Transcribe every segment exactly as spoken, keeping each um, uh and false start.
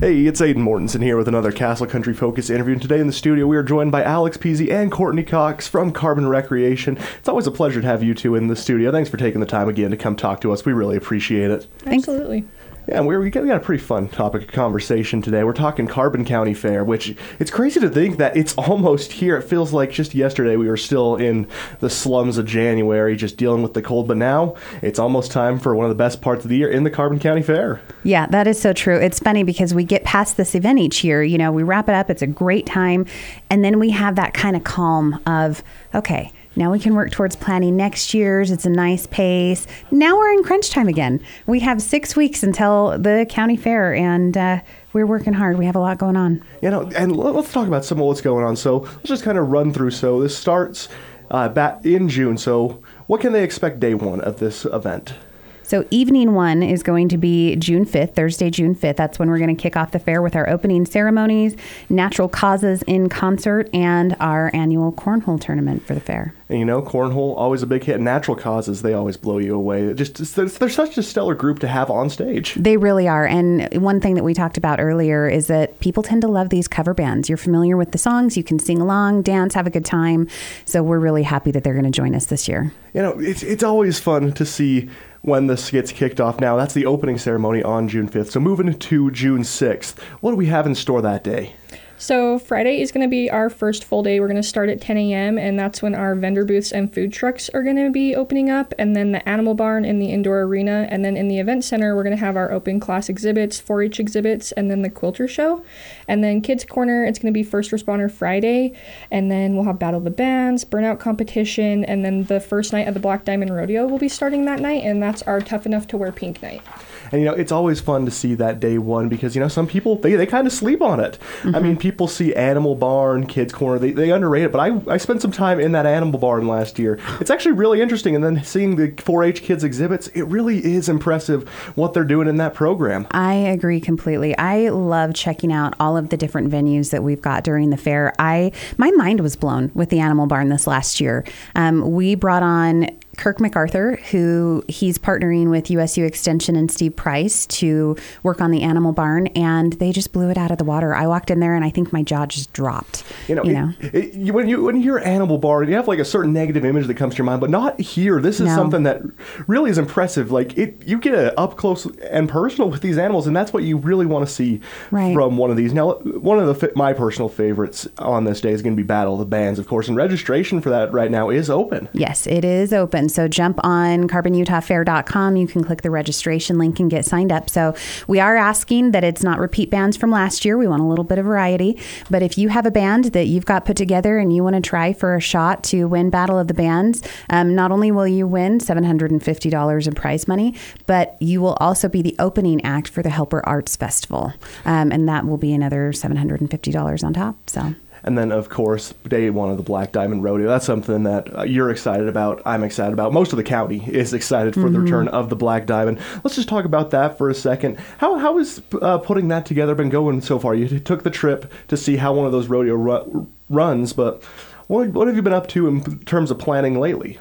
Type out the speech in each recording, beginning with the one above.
Hey, it's Aiden Mortensen here with another Castle Country Focus interview. And today in the studio, we are joined by Alex Peasy and Courtney Cox from Carbon Recreation. It's always a pleasure to have you two in the studio. Thanks for taking the time again to come talk to us. We really appreciate it. Absolutely. Yeah, and we're, we got, we got a pretty fun topic of conversation today. We're talking Carbon County Fair, which it's crazy to think that it's almost here. It feels like just yesterday we were still in the slums of January just dealing with the cold, but now it's almost time for one of the best parts of the year in the Carbon County Fair. Yeah, that is so true. It's funny because we get past this event each year. You know, we wrap it up. It's a great time. And then we have that kind of calm of, okay, now we can work towards planning next year's. It's a nice pace. Now we're in crunch time again. We have six weeks until the county fair, and uh, we're working hard. We have a lot going on. You know, and let's talk about some of what's going on. So let's just kind of run through. So this starts uh, back in June. So what can they expect day one of this event? So evening one is going to be June fifth, Thursday, June fifth. That's when we're going to kick off the fair with our opening ceremonies, natural causes in concert, and our annual cornhole tournament for the fair. And you know, cornhole, always a big hit. Natural causes, they always blow you away. It just they're, they're such a stellar group to have on stage. They really are. And one thing that we talked about earlier is that people tend to love these cover bands. You're familiar with the songs. You can sing along, dance, have a good time. So we're really happy that they're going to join us this year. You know, it's it's always fun to see when this gets kicked off. Now, that's the opening ceremony on June fifth. So moving to June sixth, what do we have in store that day? So Friday is going to be our first full day. We're going to start at ten a.m. and that's when our vendor booths and food trucks are going to be opening up, and then the animal barn in the indoor arena, and then in the event center we're going to have our open class exhibits, four H exhibits, and then the quilter show. And then Kids Corner, it's going to be First Responder Friday, and then we'll have Battle of the Bands, Burnout competition, and then the first night of the Black Diamond Rodeo will be starting that night, and that's our Tough Enough to Wear Pink night. And, you know, it's always fun to see that day one because, you know, some people, they, they kind of sleep on it. Mm-hmm. I mean, people see Animal Barn, Kids Corner, they, they underrate it. But I, I spent some time in that Animal Barn last year. It's actually really interesting. And then seeing the four H kids exhibits, it really is impressive what they're doing in that program. I agree completely. I love checking out all of the different venues that we've got during the fair. I my mind was blown with the Animal Barn this last year. Um, we brought on Kirk MacArthur, who he's partnering with U S U Extension and Steve Price to work on the Animal Barn, and they just blew it out of the water. I walked in there and I think my jaw just dropped. You know, you you know? It, it, you, when you when you hear Animal Barn, you have like a certain negative image that comes to your mind, but not here. This is no. something that really is impressive. Like it, you get a up close and personal with these animals, and that's what you really want to see right. from one of these. Now, one of the my personal favorites on this day is going to be Battle of the Bands, of course, and registration for that right now is open. Yes, it is open. So jump on carbon utah fair dot com. You can click the registration link and get signed up. So we are asking that it's not repeat bands from last year. We want a little bit of variety. But if you have a band that you've got put together and you want to try for a shot to win Battle of the Bands, um, not only will you win seven hundred fifty dollars in prize money, but you will also be the opening act for the Helper Arts Festival. Um, and that will be another seven hundred fifty dollars on top. So. And then, of course, day one of the Black Diamond Rodeo. That's something that uh, you're excited about. I'm excited about. Most of the county is excited for mm-hmm. the return of the Black Diamond. Let's just talk about that for a second. How How is uh, putting that together been going so far? You took the trip to see how one of those rodeo ru- runs, but what, what have you been up to in terms of planning lately?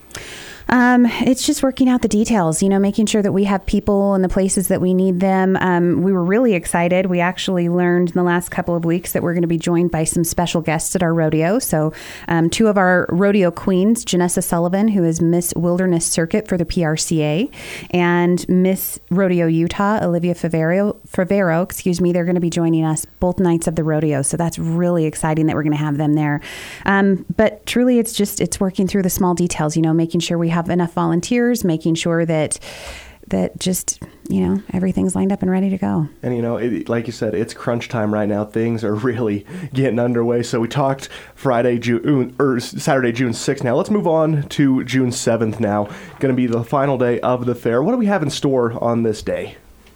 Um, it's just working out the details, you know, making sure that we have people in the places that we need them. Um, we were really excited. We actually learned in the last couple of weeks that we're going to be joined by some special guests at our rodeo. So um, two of our rodeo queens, Janessa Sullivan, who is Miss Wilderness Circuit for the P R C A, and Miss Rodeo Utah, Olivia Favero, Favero, excuse me, they're going to be joining us both nights of the rodeo. So that's really exciting that we're going to have them there. Um, but truly, it's just, it's working through the small details, you know, making sure we have enough volunteers, making sure that that just, you know, everything's lined up and ready to go. And, you know, it, like you said, it's crunch time right now. Things are really getting underway. So we talked Friday, June, or Saturday, June sixth. Now let's move on to June seventh now. Going to be the final day of the fair. What do we have in store on this day?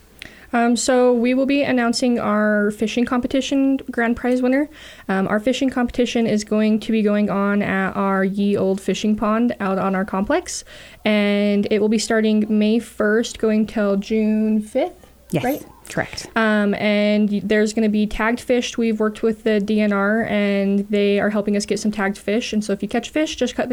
Um, so we will be announcing our fishing competition grand prize winner. Um, our fishing competition is going to be going on at our Ye Old Fishing Pond out on our complex, and it will be starting May first, going till June fifth. Yes, right? Correct. Um, and there's going to be tagged fish. We've worked with the D N R, and they are helping us get some tagged fish. And so if you catch fish, just cut the ca-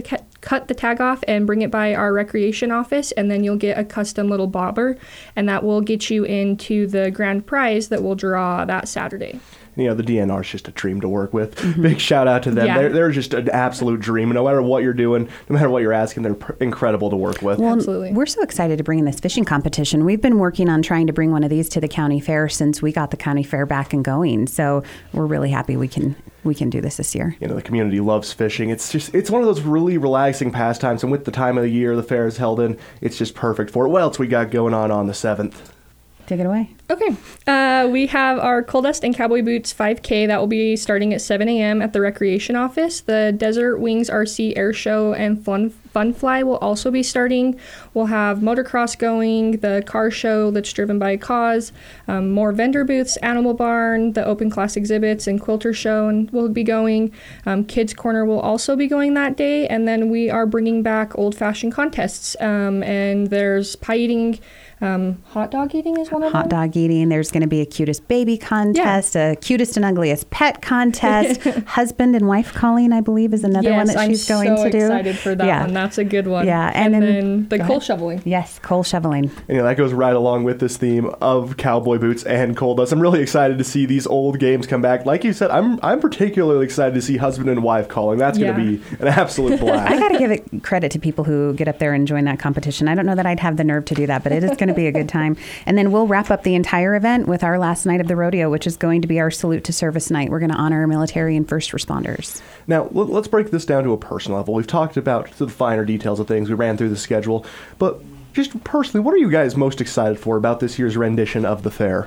cut the tag off and bring it by our recreation office, and then you'll get a custom little bobber, and that will get you into the grand prize that we'll draw that Saturday. You know, the D N R is just a dream to work with. Mm-hmm. Big shout out to them. Yeah. They're, they're just an absolute dream. No matter what you're doing, no matter what you're asking, they're pr- incredible to work with. Well, absolutely. We're so excited to bring in this fishing competition. We've been working on trying to bring one of these to the county fair since we got the county fair back and going. So we're really happy we can we can do this this year. You know, the community loves fishing. It's just it's one of those really relaxing pastimes. And with the time of the year the fair is held in, it's just perfect for it. What else we got going on on the seventh? Take it away. Okay. Uh, we have our Coal Dust and Cowboy Boots five K that will be starting at seven a.m. at the Recreation Office. The Desert Wings R C Air Show and Fun Fun Fly will also be starting. We'll have motocross going, the car show that's driven by Cause, um, more vendor booths, Animal Barn, the open class exhibits, and Quilter Show and will be going. Um, Kids Corner will also be going that day. And then we are bringing back old-fashioned contests. Um, and there's pie eating. Um, hot dog eating is one of hot them. Hot dog eating. There's going to be a cutest baby contest, yeah. a cutest and ugliest pet contest, husband and wife calling, I believe, is another yes, one that I'm she's going so to do. I'm so excited for that yeah. one. That's a good one. Yeah, and, and then, then, then the coal ahead. shoveling. Yes, coal shoveling. And, you know, that goes right along with this theme of cowboy boots and coal dust. I'm really excited to see these old games come back. Like you said, I'm I'm particularly excited to see husband and wife calling. That's going to yeah. be an absolute blast. I got to give it credit to people who get up there and join that competition. I don't know that I'd have the nerve to do that, but it is going to be a good time. And then we'll wrap up the entire event with our last night of the rodeo, which is going to be our salute to service night. We're going to honor our military and first responders. Now, let's break this down to a personal level. We've talked about the finer details of things. We ran through the schedule. But just personally, what are you guys most excited for about this year's rendition of the fair?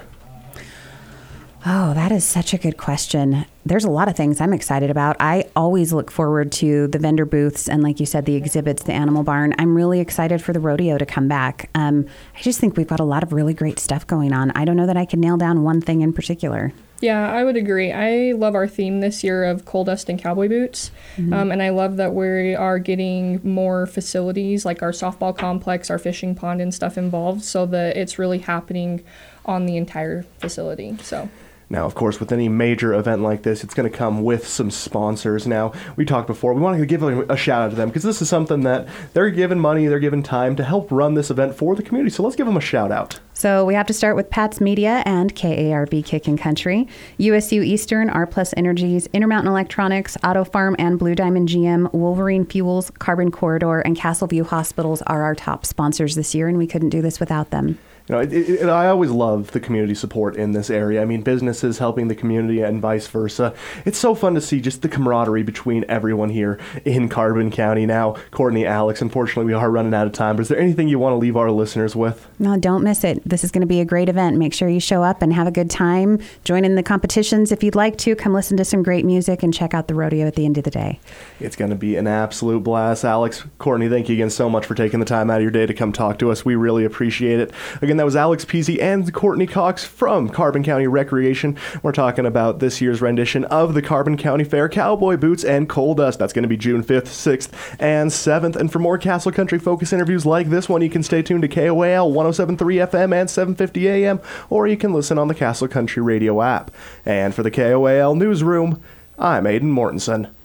Oh, that is such a good question. There's a lot of things I'm excited about. I always look forward to the vendor booths and, like you said, the exhibits, the Animal Barn. I'm really excited for the rodeo to come back. Um, I just think we've got a lot of really great stuff going on. I don't know that I can nail down one thing in particular. Yeah, I would agree. I love our theme this year of coal dust and cowboy boots. Mm-hmm. Um, and I love that we are getting more facilities like our softball complex, our fishing pond and stuff involved so that it's really happening on the entire facility. So. Now, of course, with any major event like this, it's going to come with some sponsors. Now, we talked before, we want to give a shout out to them because this is something that they're giving money, they're giving time to help run this event for the community. So let's give them a shout out. So we have to start with Pat's Media and K A R B Kickin' Country, U S U Eastern, R Plus Energies, Intermountain Electronics, Auto Farm and Blue Diamond G M, Wolverine Fuels, Carbon Corridor, and Castleview Hospitals are our top sponsors this year, and we couldn't do this without them. You know, it, it, I always love the community support in this area. I mean, businesses helping the community and vice versa. It's so fun to see just the camaraderie between everyone here in Carbon County. Now, Courtney, Alex, unfortunately, we are running out of time, but is there anything you want to leave our listeners with? No, don't miss it. This is going to be a great event. Make sure you show up and have a good time. Join in the competitions if you'd like to. Come listen to some great music and check out the rodeo at the end of the day. It's going to be an absolute blast. Alex, Courtney, thank you again so much for taking the time out of your day to come talk to us. We really appreciate it. Again, that was Alex Peasy and Courtney Cox from Carbon County Recreation. We're talking about this year's rendition of the Carbon County Fair, Cowboy Boots and Coal Dust. That's going to be June fifth, sixth, and seventh. And for more Castle Country Focus interviews like this one, you can stay tuned to K O A L one oh seven point three F M and seven fifty A M, or you can listen on the Castle Country Radio app. And for the K O A L Newsroom, I'm Aiden Mortensen.